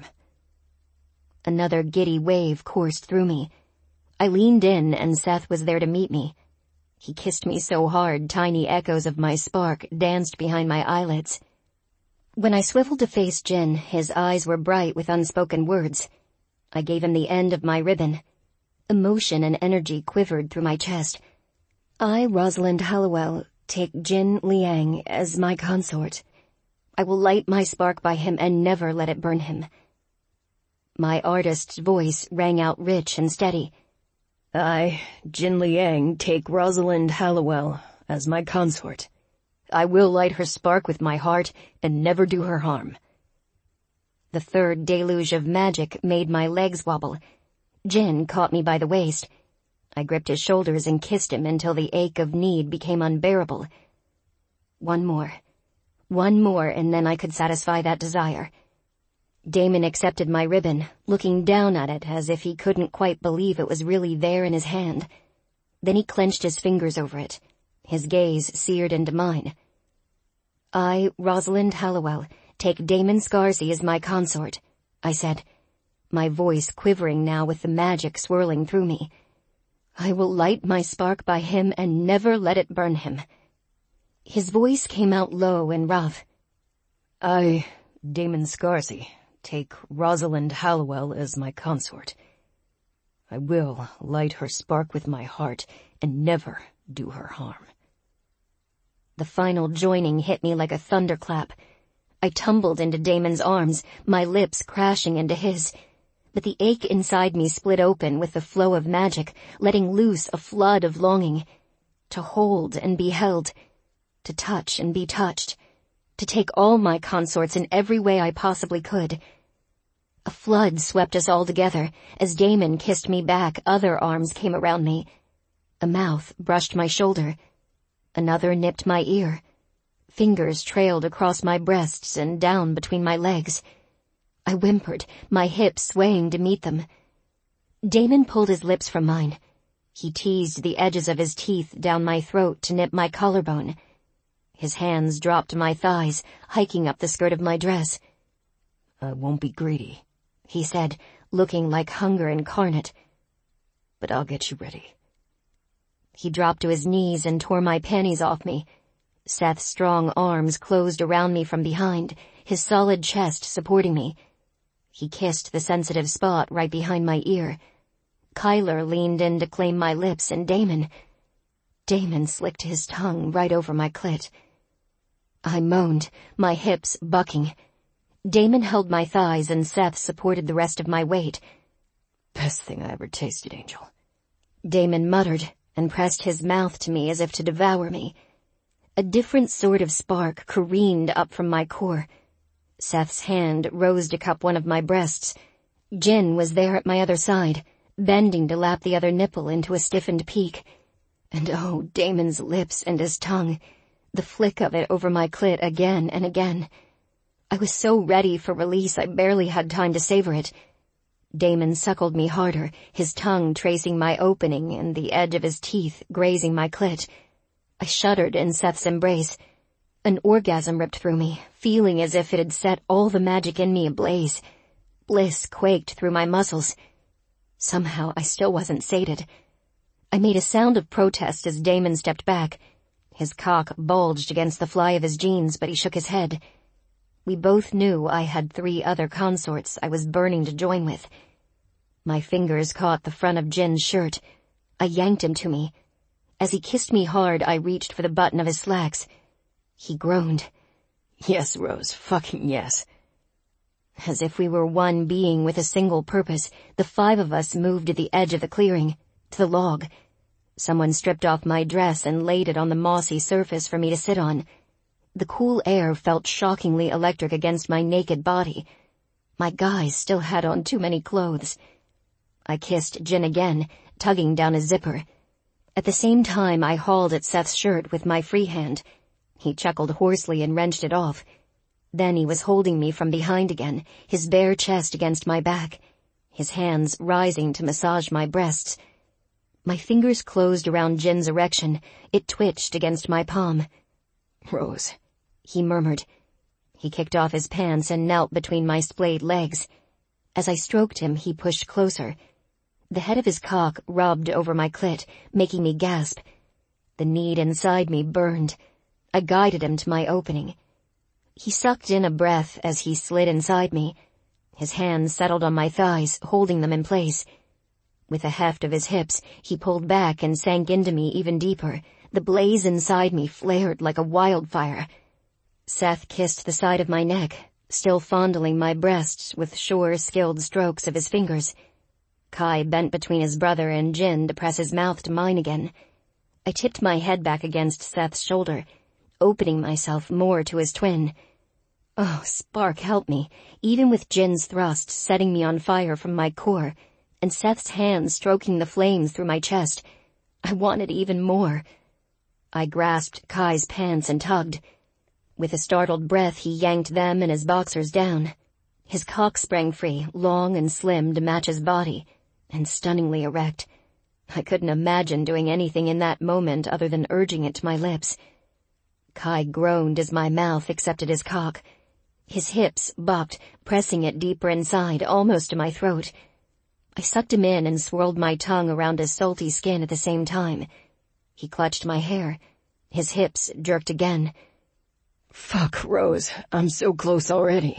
Another giddy wave coursed through me. I leaned in, and Seth was there to meet me. He kissed me so hard, tiny echoes of my spark danced behind my eyelids. When I swiveled to face Jin, his eyes were bright with unspoken words. I gave him the end of my ribbon. Emotion and energy quivered through my chest. I, Rosalind Hallowell, take Jin Liang as my consort. I will light my spark by him and never let it burn him. My artist's voice rang out rich and steady. I, Jin Liang, take Rosalind Hallowell as my consort. I will light her spark with my heart and never do her harm. The third deluge of magic made my legs wobble. Jin caught me by the waist. I gripped his shoulders and kissed him until the ache of need became unbearable. One more, and then I could satisfy that desire. Damon accepted my ribbon, looking down at it as if he couldn't quite believe it was really there in his hand. Then he clenched his fingers over it, his gaze seared into mine. I, Rosalind Hallowell, take Damon Scarsey as my consort, I said, my voice quivering now with the magic swirling through me. I will light my spark by him and never let it burn him. His voice came out low and rough. I, Damon Scarsey, take Rosalind Hallowell as my consort. I will light her spark with my heart and never do her harm. The final joining hit me like a thunderclap. I tumbled into Damon's arms, my lips crashing into his. But the ache inside me split open with the flow of magic, letting loose a flood of longing. To hold and be held. To touch and be touched. To take all my consorts in every way I possibly could. A flood swept us all together. As Damon kissed me back, other arms came around me. A mouth brushed my shoulder. Another nipped my ear. Fingers trailed across my breasts and down between my legs. I whimpered, my hips swaying to meet them. Damon pulled his lips from mine. He teased the edges of his teeth down my throat to nip my collarbone. His hands dropped to my thighs, hiking up the skirt of my dress. I won't be greedy, he said, looking like hunger incarnate. But I'll get you ready. He dropped to his knees and tore my panties off me. Seth's strong arms closed around me from behind, his solid chest supporting me. He kissed the sensitive spot right behind my ear. Kyler leaned in to claim my lips, and Damon slicked his tongue right over my clit. I moaned, my hips bucking. Damon held my thighs and Seth supported the rest of my weight. Best thing I ever tasted, Angel. Damon muttered and pressed his mouth to me as if to devour me. A different sort of spark careened up from my core. Seth's hand rose to cup one of my breasts. Jin was there at my other side, bending to lap the other nipple into a stiffened peak. And oh, Damon's lips and his tongue, the flick of it over my clit again and again. I was so ready for release I barely had time to savor it. Damon suckled me harder, his tongue tracing my opening and the edge of his teeth grazing my clit. I shuddered in Seth's embrace. An orgasm ripped through me, feeling as if it had set all the magic in me ablaze. Bliss quaked through my muscles. Somehow I still wasn't sated. I made a sound of protest as Damon stepped back. His cock bulged against the fly of his jeans, but he shook his head. We both knew I had 3 other consorts I was burning to join with. My fingers caught the front of Jin's shirt. I yanked him to me. As he kissed me hard, I reached for the button of his slacks. He groaned. Yes, Rose, fucking yes. As if we were one being with a single purpose, the 5 of us moved to the edge of the clearing, to the log. Someone stripped off my dress and laid it on the mossy surface for me to sit on. The cool air felt shockingly electric against my naked body. My guys still had on too many clothes. I kissed Jin again, tugging down his zipper. At the same time, I hauled at Seth's shirt with my free hand. He chuckled hoarsely and wrenched it off. Then he was holding me from behind again, his bare chest against my back, his hands rising to massage my breasts. My fingers closed around Jin's erection. It twitched against my palm. Rose, he murmured. He kicked off his pants and knelt between my splayed legs. As I stroked him, he pushed closer. The head of his cock rubbed over my clit, making me gasp. The need inside me burned. I guided him to my opening. He sucked in a breath as he slid inside me. His hands settled on my thighs, holding them in place. With a heft of his hips, he pulled back and sank into me even deeper. The blaze inside me flared like a wildfire. Seth kissed the side of my neck, still fondling my breasts with sure, skilled strokes of his fingers. Kai bent between his brother and Jin to press his mouth to mine again. I tipped my head back against Seth's shoulder, opening myself more to his twin. Oh, spark help me, even with Jin's thrust setting me on fire from my core, and Seth's hands stroking the flames through my chest. I wanted even more. I grasped Kai's pants and tugged. With a startled breath, he yanked them and his boxers down. His cock sprang free, long and slim to match his body, and stunningly erect. I couldn't imagine doing anything in that moment other than urging it to my lips. Kai groaned as my mouth accepted his cock. His hips bopped, pressing it deeper inside, almost to my throat. I sucked him in and swirled my tongue around his salty skin at the same time. He clutched my hair. His hips jerked again. Fuck, Rose, I'm so close already.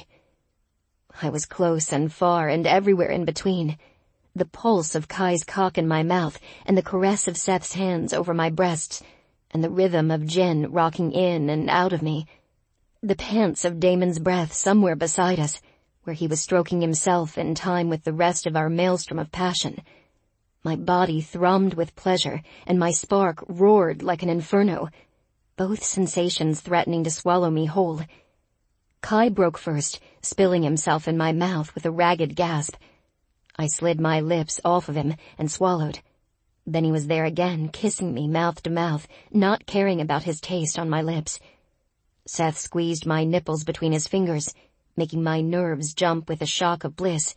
I was close and far and everywhere in between. The pulse of Kai's cock in my mouth and the caress of Seth's hands over my breasts and the rhythm of Jin rocking in and out of me. The pants of Damon's breath somewhere beside us, where he was stroking himself in time with the rest of our maelstrom of passion. My body thrummed with pleasure and my spark roared like an inferno, both sensations threatening to swallow me whole. Kai broke first, spilling himself in my mouth with a ragged gasp. I slid my lips off of him and swallowed. Then he was there again, kissing me mouth to mouth, not caring about his taste on my lips. Seth squeezed my nipples between his fingers, making my nerves jump with a shock of bliss.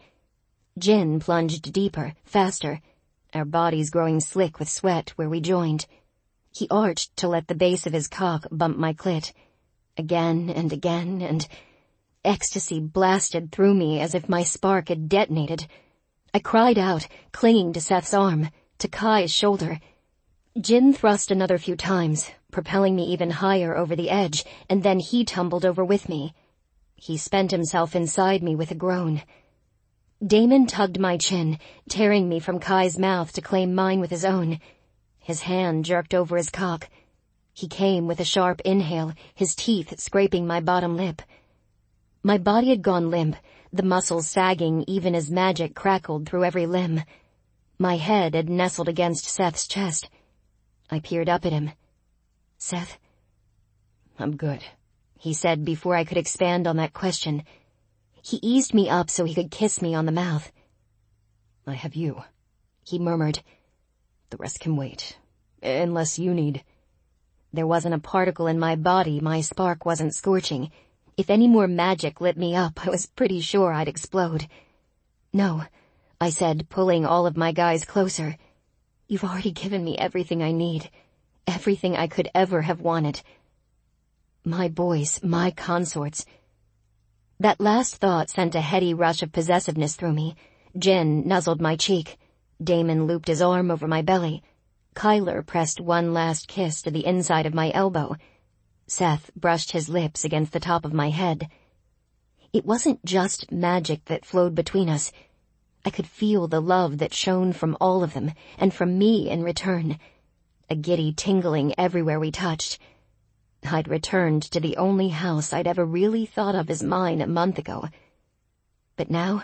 Jin plunged deeper, faster, our bodies growing slick with sweat where we joined. He arched to let the base of his cock bump my clit. Again and again, and ecstasy blasted through me as if my spark had detonated. I cried out, clinging to Seth's arm, to Kai's shoulder. Jin thrust another few times, propelling me even higher over the edge, and then he tumbled over with me. He spent himself inside me with a groan. Damon tugged my chin, tearing me from Kai's mouth to claim mine with his own. His hand jerked over his cock. He came with a sharp inhale, his teeth scraping my bottom lip. My body had gone limp, the muscles sagging even as magic crackled through every limb. My head had nestled against Seth's chest. I peered up at him. "Seth?" "I'm good," he said before I could expand on that question. He eased me up so he could kiss me on the mouth. "I have you," he murmured. "The rest can wait, unless you need—" There wasn't a particle in my body my spark wasn't scorching. If any more magic lit me up, I was pretty sure I'd explode. "No," I said, pulling all of my guys closer. "You've already given me everything I need. Everything I could ever have wanted. My boys, my consorts." That last thought sent a heady rush of possessiveness through me. Jin nuzzled my cheek. Damon looped his arm over my belly. Kyler pressed one last kiss to the inside of my elbow. Seth brushed his lips against the top of my head. It wasn't just magic that flowed between us. I could feel the love that shone from all of them, and from me in return. A giddy tingling everywhere we touched. I'd returned to the only house I'd ever really thought of as mine a month ago. But now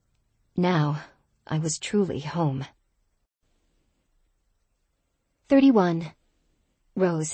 I was truly home. 31. Rose.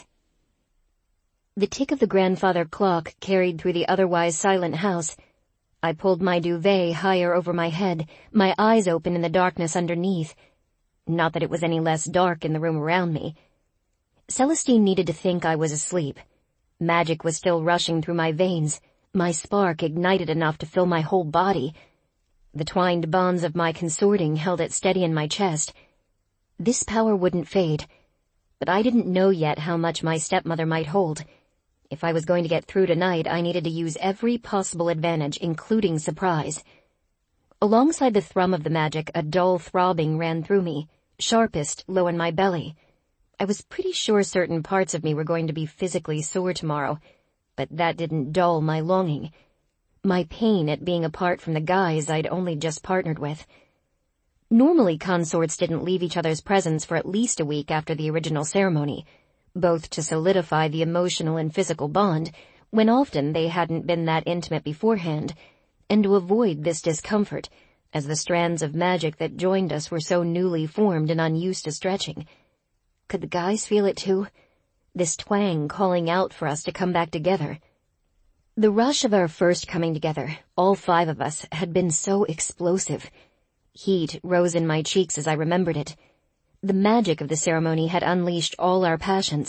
The tick of the grandfather clock carried through the otherwise silent house. I pulled my duvet higher over my head, my eyes open in the darkness underneath. Not that it was any less dark in the room around me. Celestine needed to think I was asleep. Magic was still rushing through my veins, my spark ignited enough to fill my whole body. The twined bonds of my consorting held it steady in my chest. This power wouldn't fade, but I didn't know yet how much my stepmother might hold. If I was going to get through tonight, I needed to use every possible advantage, including surprise. Alongside the thrum of the magic, a dull throbbing ran through me, sharpest low in my belly. I was pretty sure certain parts of me were going to be physically sore tomorrow, but that didn't dull my longing. My pain at being apart from the guys I'd only just partnered with. Normally, consorts didn't leave each other's presence for at least a week after the original ceremony, both to solidify the emotional and physical bond, when often they hadn't been that intimate beforehand, and to avoid this discomfort, as the strands of magic that joined us were so newly formed and unused to stretching. Could the guys feel it too? This twang calling out for us to come back together. The rush of our first coming together, all 5 of us, had been so explosive. Heat rose in my cheeks as I remembered it. The magic of the ceremony had unleashed all our passions.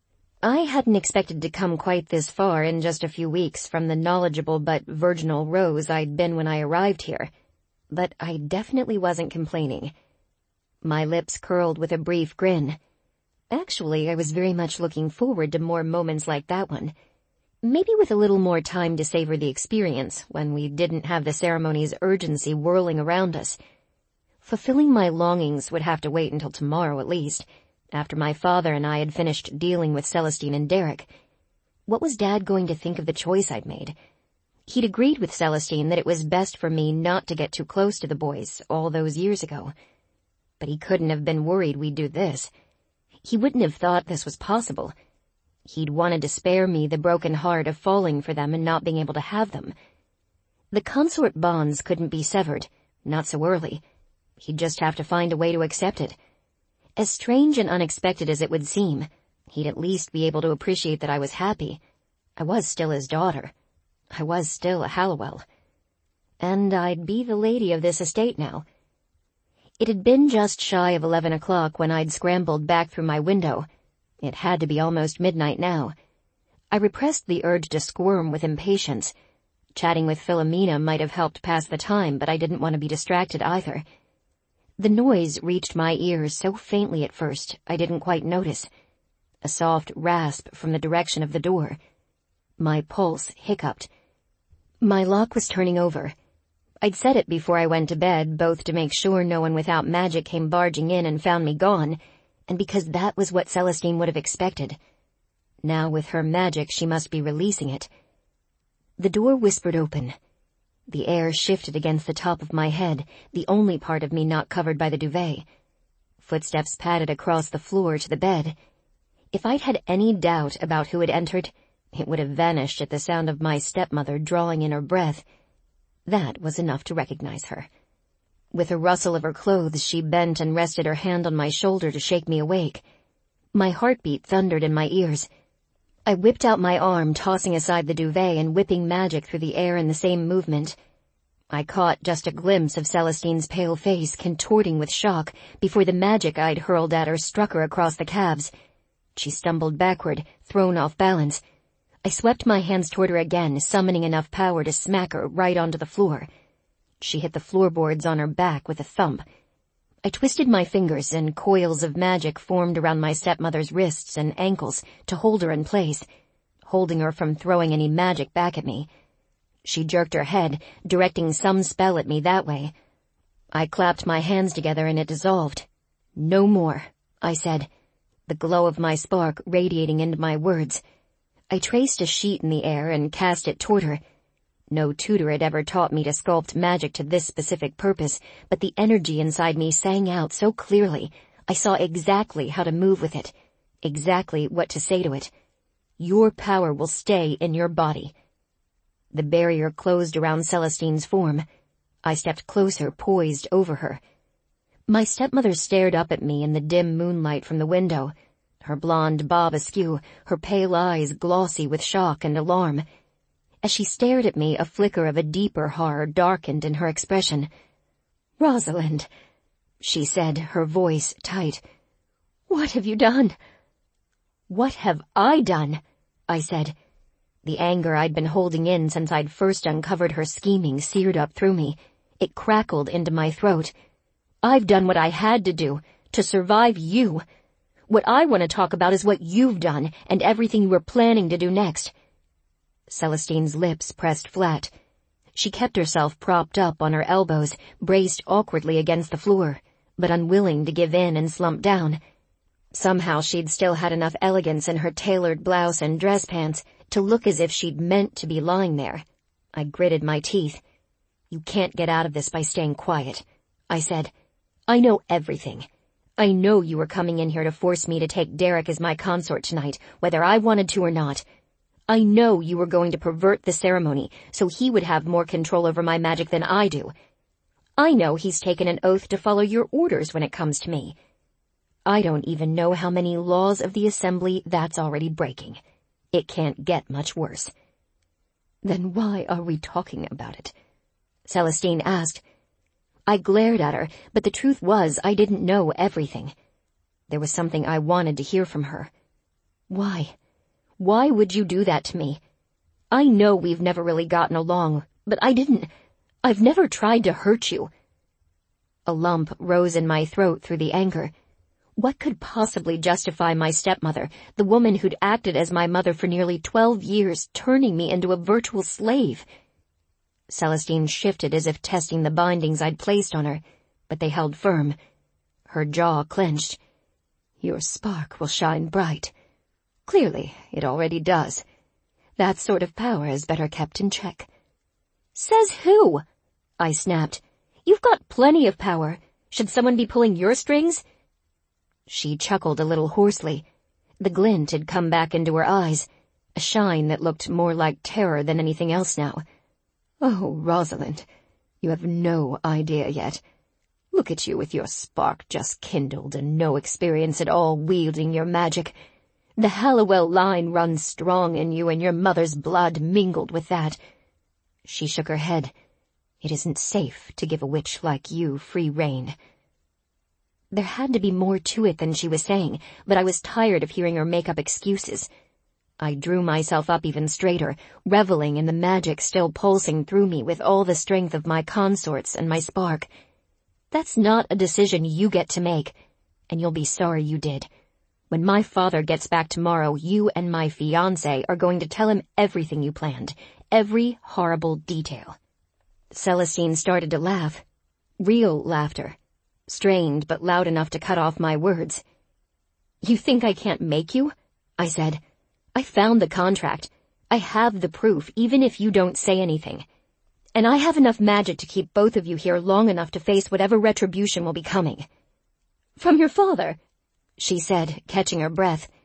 I hadn't expected to come quite this far in just a few weeks from the knowledgeable but virginal Rose I'd been when I arrived here. But I definitely wasn't complaining. My lips curled with a brief grin. Actually, I was very much looking forward to more moments like that one. Maybe with a little more time to savor the experience when we didn't have the ceremony's urgency whirling around us. Fulfilling my longings would have to wait until tomorrow at least, after my father and I had finished dealing with Celestine and Derek. What was Dad going to think of the choice I'd made? He'd agreed with Celestine that it was best for me not to get too close to the boys all those years ago. But he couldn't have been worried we'd do this. He wouldn't have thought this was possible. He'd wanted to spare me the broken heart of falling for them and not being able to have them. The consort bonds couldn't be severed, not so early. He'd just have to find a way to accept it. As strange and unexpected as it would seem, he'd at least be able to appreciate that I was happy. I was still his daughter. I was still a Hallowell. And I'd be the lady of this estate now. It had been just shy of 11 o'clock when I'd scrambled back through my window. It had to be almost midnight now. I repressed the urge to squirm with impatience. Chatting with Philomena might have helped pass the time, but I didn't want to be distracted either. The noise reached my ears so faintly at first, I didn't quite notice. A soft rasp from the direction of the door. My pulse hiccuped. My lock was turning over. I'd set it before I went to bed, both to make sure no one without magic came barging in and found me gone, and because that was what Celestine would have expected. Now with her magic she must be releasing it. The door whispered open. The air shifted against the top of my head, the only part of me not covered by the duvet. Footsteps padded across the floor to the bed. If I'd had any doubt about who had entered, it would have vanished at the sound of my stepmother drawing in her breath. That was enough to recognize her. With a rustle of her clothes, she bent and rested her hand on my shoulder to shake me awake. My heartbeat thundered in my ears. I whipped out my arm, tossing aside the duvet and whipping magic through the air in the same movement. I caught just a glimpse of Celestine's pale face contorting with shock before the magic I'd hurled at her struck her across the calves. She stumbled backward, thrown off balance. I swept my hands toward her again, summoning enough power to smack her right onto the floor. She hit the floorboards on her back with a thump. I twisted my fingers and coils of magic formed around my stepmother's wrists and ankles to hold her in place, holding her from throwing any magic back at me. She jerked her head, directing some spell at me that way. I clapped my hands together and it dissolved. "No more," I said, the glow of my spark radiating into my words. I traced a sheet in the air and cast it toward her. No tutor had ever taught me to sculpt magic to this specific purpose, but the energy inside me sang out so clearly. I saw exactly how to move with it, exactly what to say to it. Your power will stay in your body. The barrier closed around Celestine's form. I stepped closer, poised over her. My stepmother stared up at me in the dim moonlight from the window, her blonde bob askew, her pale eyes glossy with shock and alarm. As she stared at me, a flicker of a deeper horror darkened in her expression. "Rosalind," she said, her voice tight. "What have you done?" "What have I done?" I said. The anger I'd been holding in since I'd first uncovered her scheming seared up through me. It crackled into my throat. "I've done what I had to do, to survive you. What I want to talk about is what you've done, and everything you were planning to do next." Celestine's lips pressed flat. She kept herself propped up on her elbows, braced awkwardly against the floor, but unwilling to give in and slump down. Somehow she'd still had enough elegance in her tailored blouse and dress pants to look as if she'd meant to be lying there. I gritted my teeth. "You can't get out of this by staying quiet," I said. "I know everything. I know you were coming in here to force me to take Derek as my consort tonight, whether I wanted to or not. I know you were going to pervert the ceremony so he would have more control over my magic than I do. I know he's taken an oath to follow your orders when it comes to me. I don't even know how many laws of the Assembly that's already breaking. It can't get much worse." "Then why are we talking about it?" Celestine asked. I glared at her, but the truth was I didn't know everything. There was something I wanted to hear from her. "Why? Why would you do that to me? I know we've never really gotten along, but I've never tried to hurt you." A lump rose in my throat through the anger. What could possibly justify my stepmother, the woman who'd acted as my mother for nearly 12 years, turning me into a virtual slave? Celestine shifted as if testing the bindings I'd placed on her, but they held firm. Her jaw clenched. "Your spark will shine bright. Clearly, it already does. That sort of power is better kept in check." "Says who?" I snapped. "You've got plenty of power. Should someone be pulling your strings?" She chuckled a little hoarsely. The glint had come back into her eyes, a shine that looked more like terror than anything else now. "Oh, Rosalind, you have no idea yet. Look at you with your spark just kindled and no experience at all wielding your magic. The Halliwell line runs strong in you and your mother's blood mingled with that." She shook her head. "It isn't safe to give a witch like you free rein." There had to be more to it than she was saying, but I was tired of hearing her make up excuses. I drew myself up even straighter, reveling in the magic still pulsing through me with all the strength of my consorts and my spark. "That's not a decision you get to make, and you'll be sorry you did. When my father gets back tomorrow, you and my fiancé are going to tell him everything you planned, every horrible detail." Celestine started to laugh. Real laughter. Strained but loud enough to cut off my words. You think I can't make you? I said. I found the contract. I have the proof, even if you don't say anything. And I have enough magic to keep both of you here long enough to face whatever retribution will be coming. From your father, she said, catching her breath.